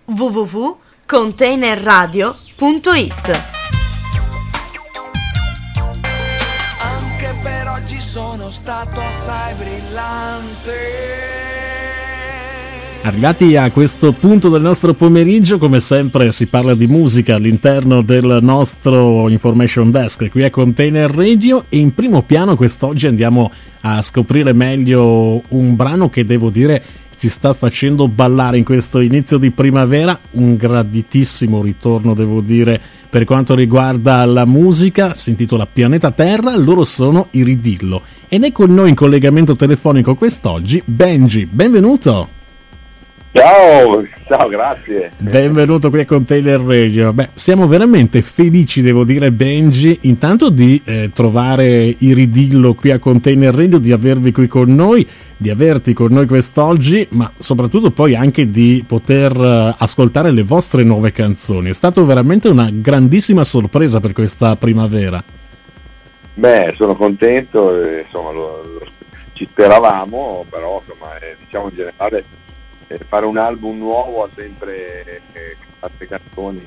www.containerradio.it. Anche per oggi sono stato assai brillante. Arrivati a questo punto del nostro pomeriggio, come sempre si parla di musica all'interno del nostro Information Desk qui a Container Radio, e in primo piano quest'oggi andiamo a scoprire meglio un brano che devo dire ci sta facendo ballare in questo inizio di primavera, un graditissimo ritorno devo dire per quanto riguarda la musica. Si intitola Pianeta Terra, loro sono i Ridillo ed è con noi in collegamento telefonico quest'oggi Benji. Benvenuto! Ciao, grazie. Benvenuto qui a Container Radio. Beh, siamo veramente felici, devo dire, Benji, intanto di trovare i Ridillo qui a Container Radio, di avervi qui con noi, di averti con noi quest'oggi, ma soprattutto poi anche di poter ascoltare le vostre nuove canzoni. È stato veramente una grandissima sorpresa per questa primavera. Beh, sono contento, insomma, ci speravamo, però insomma, diciamo in generale fare un album nuovo ha sempre altre canzoni,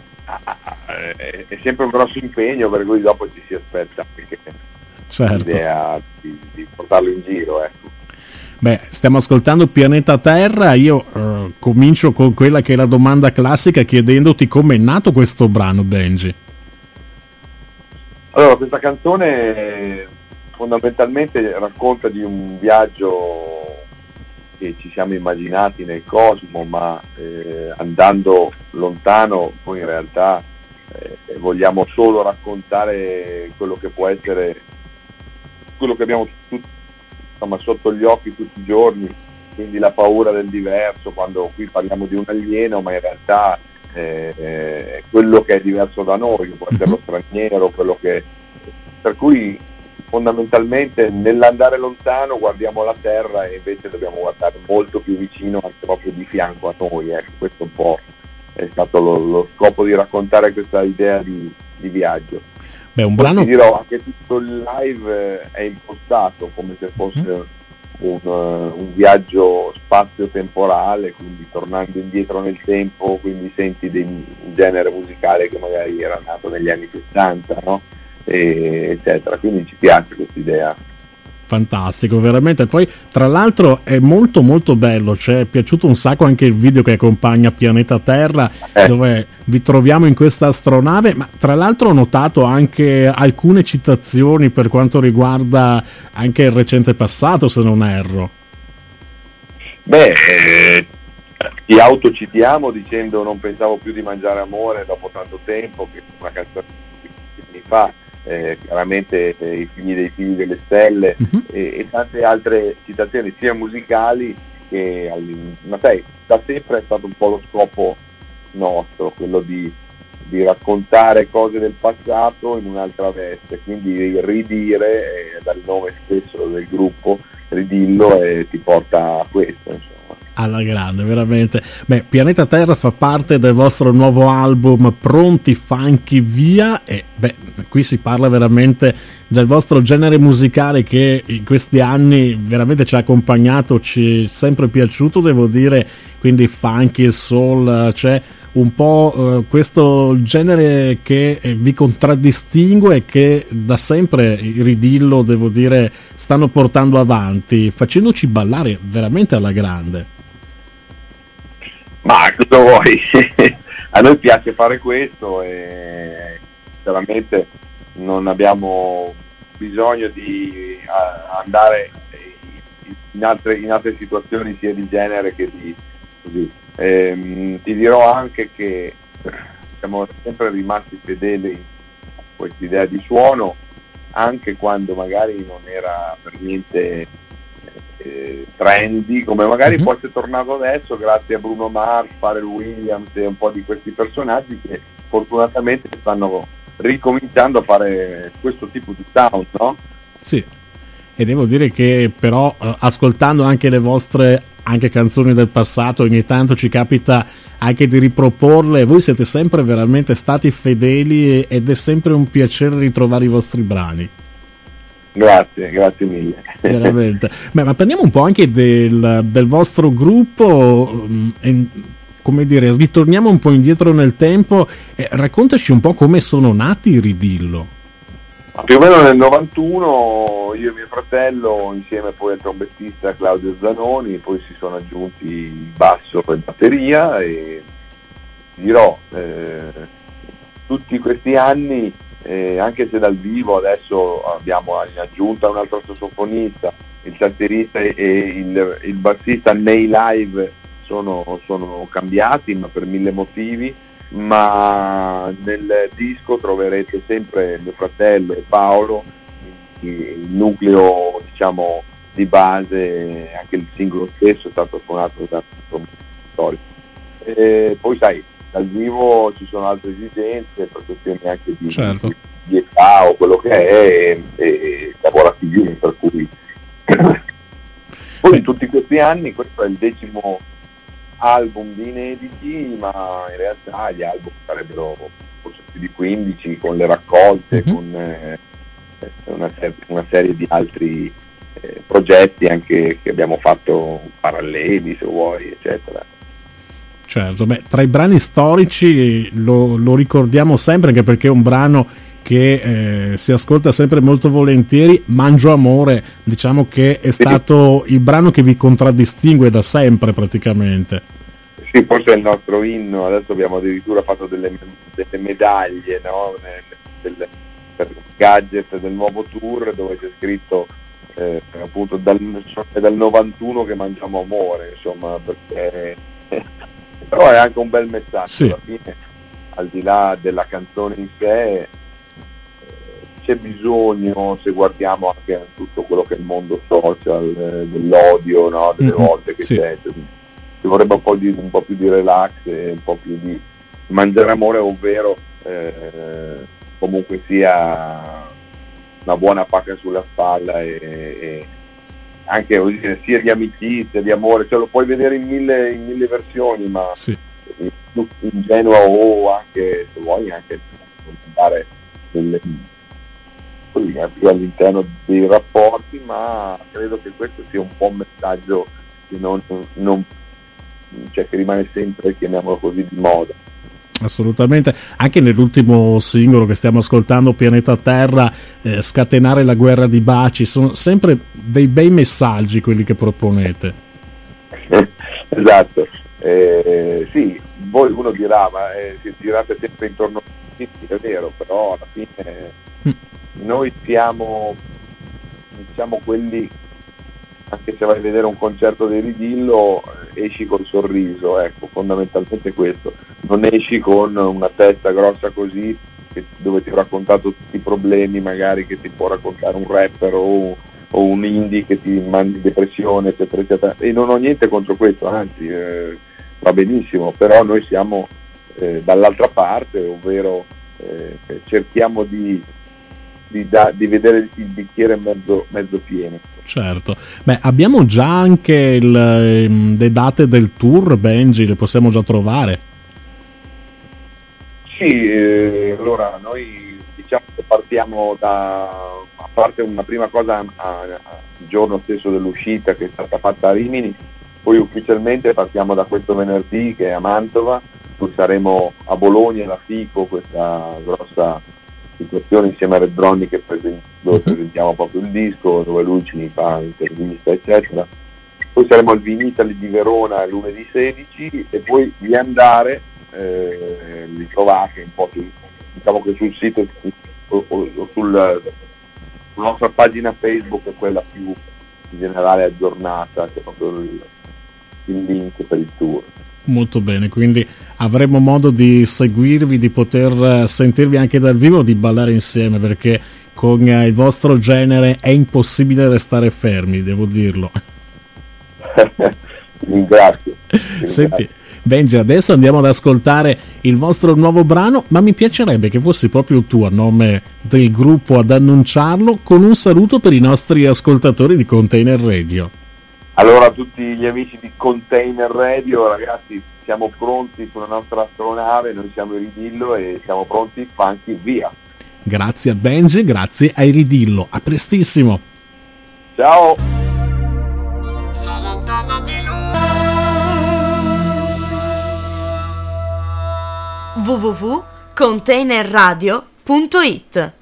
è sempre un grosso impegno, per cui dopo ci si aspetta anche l'idea di portarlo in giro, ecco. Beh, stiamo ascoltando Pianeta Terra. Io comincio con quella che è la domanda classica, chiedendoti come è nato questo brano, Benji. Allora, questa canzone fondamentalmente racconta di un viaggio che ci siamo immaginati nel cosmo, ma andando lontano poi in realtà vogliamo solo raccontare quello che può essere, quello che abbiamo insomma sotto gli occhi tutti i giorni, quindi la paura del diverso, quando qui parliamo di un alieno, ma in realtà quello che è diverso da noi, può essere lo straniero, quello che, per cui fondamentalmente nell'andare lontano guardiamo la Terra e invece dobbiamo guardare molto più vicino, anche proprio di fianco a noi, ecco. Questo un po' è stato lo scopo di raccontare questa idea di viaggio. Beh, un brano... Ti dirò, anche tutto il live è impostato come se fosse un viaggio spazio-temporale, quindi tornando indietro nel tempo, quindi senti un genere musicale che magari era nato negli anni 70, no? Eccetera, quindi ci piace questa idea. Fantastico, veramente. Poi tra l'altro è molto molto bello, ci è piaciuto un sacco anche il video che accompagna Pianeta Terra, dove vi troviamo in questa astronave, ma tra l'altro ho notato anche alcune citazioni per quanto riguarda anche il recente passato, se non erro. Beh, ci autocitiamo dicendo non pensavo più di mangiare amore dopo tanto tempo, che è una canzone che mi fa. Chiaramente i figli dei figli delle stelle, e tante altre citazioni sia musicali che ma sai, da sempre è stato un po' lo scopo nostro, quello di raccontare cose del passato in un'altra veste, quindi ridire, dal nome stesso del gruppo Ridillo, e ti porta a questo, insomma. Alla grande, veramente. Beh, Pianeta Terra fa parte del vostro nuovo album Pronti Funky Via, e beh, qui si parla veramente del vostro genere musicale che in questi anni veramente ci ha accompagnato, ci è sempre piaciuto, devo dire, quindi funky e soul, c'è un po' questo genere che vi contraddistingue e che da sempre i Ridillo, devo dire, stanno portando avanti, facendoci ballare veramente alla grande. Ma cosa vuoi? A noi piace fare questo e sinceramente non abbiamo bisogno di andare in altre situazioni sia di genere che di così. Ti dirò anche che siamo sempre rimasti fedeli a questa idea di suono, anche quando magari non era per niente trendy, come magari può essere tornato adesso grazie a Bruno Mars, Pharrell Williams e un po' di questi personaggi che fortunatamente stanno ricominciando a fare questo tipo di sound, no? Sì, e devo dire che però ascoltando anche le vostre anche canzoni del passato, ogni tanto ci capita anche di riproporle, voi siete sempre veramente stati fedeli ed è sempre un piacere ritrovare i vostri brani. Grazie mille. Veramente. Beh, ma parliamo un po' anche del vostro gruppo. come dire, ritorniamo un po' indietro nel tempo e raccontaci un po' come sono nati i Ridillo. Più o meno nel 91 io e mio fratello, insieme poi al trombettista Claudio Zanoni, poi si sono aggiunti il basso e batteria, e ti dirò, tutti questi anni, anche se dal vivo adesso abbiamo in aggiunta un altro sassofonista, il tastierista e il bassista nei live sono cambiati, ma per mille motivi, ma nel disco troverete sempre mio fratello e Paolo, il nucleo diciamo di base. Anche il singolo stesso è stato suonato da storico. Poi sai, dal vivo ci sono altre esigenze per questioni anche certo, di età o quello che è, e lavorativi, per cui poi in tutti questi anni questo è il 10° album di inediti, ma in realtà gli album sarebbero forse più di 15, con le raccolte, con una serie di altri progetti anche che abbiamo fatto paralleli, se vuoi, eccetera. Certo, beh, tra i brani storici lo ricordiamo sempre, anche perché è un brano che si ascolta sempre molto volentieri. Mangio Amore, diciamo che è stato il brano che vi contraddistingue da sempre praticamente. Sì, forse è il nostro inno. Adesso abbiamo addirittura fatto delle medaglie, no? Per gadget del nuovo tour, dove c'è scritto appunto dal 91 che mangiamo amore, insomma, perché però è anche un bel messaggio, sì. Alla fine, al di là della canzone in sé, c'è bisogno, se guardiamo anche a tutto quello che è il mondo social, dell'odio, no? Delle volte che sì, c'è, ci vorrebbe un po' più di relax e un po' più di mangiare amore, ovvero comunque sia una buona pacca sulla spalla e anche, voglio dire, sia di amicizia, di amore, cioè lo puoi vedere in mille versioni, ma sì, ingenua o anche, se vuoi, anche dare più all'interno dei rapporti, ma credo che questo sia un po' un messaggio che cioè che rimane sempre, chiamiamolo così, di moda. Assolutamente, anche nell'ultimo singolo che stiamo ascoltando, Pianeta Terra, scatenare la guerra di baci, sono sempre dei bei messaggi quelli che proponete. Esatto, sì, voi uno dirà, ma si girate sempre intorno a tutti, è vero, però alla fine noi siamo, diciamo, quelli, anche se vai a vedere un concerto dei Ridillo, esci col sorriso, ecco, fondamentalmente questo, non esci con una testa grossa così, dove ti ho raccontato tutti i problemi magari che ti può raccontare un rapper o un indie che ti mandi depressione, eccetera, eccetera, e non ho niente contro questo, anzi va benissimo, però noi siamo dall'altra parte, ovvero cerchiamo di vedere il bicchiere mezzo pieno. Certo, beh, abbiamo già anche le date del tour, Benji, le possiamo già trovare? Sì, allora noi diciamo che partiamo a parte una prima cosa il giorno stesso dell'uscita, che è stata fatta a Rimini, poi ufficialmente partiamo da questo venerdì, che è a Mantova, poi saremo a Bologna, alla FICO, questa grossa situazione insieme a Red Ronnie, dove presentiamo proprio il disco, dove lui ci fa intervista, eccetera. Poi saremo al Vinitali di Verona lunedì 16, e poi di andare li trovate un po' diciamo che sul sito o sulla nostra pagina Facebook, è quella più in generale aggiornata, che è proprio il link per il tour. Molto bene, quindi avremo modo di seguirvi, di poter sentirvi anche dal vivo, di ballare insieme, perché con il vostro genere è impossibile restare fermi, devo dirlo. Ringrazio. Senti, Benji, adesso andiamo ad ascoltare il vostro nuovo brano, ma mi piacerebbe che fossi proprio tu, a nome del gruppo, ad annunciarlo con un saluto per i nostri ascoltatori di Container Radio. Allora, a tutti gli amici di Container Radio, ragazzi, siamo pronti sulla nostra astronave, noi siamo i Ridillo e siamo pronti, funky, via. Grazie a Benji, grazie ai Ridillo, a prestissimo. Ciao. Sono lontano di lui. www.containerradio.it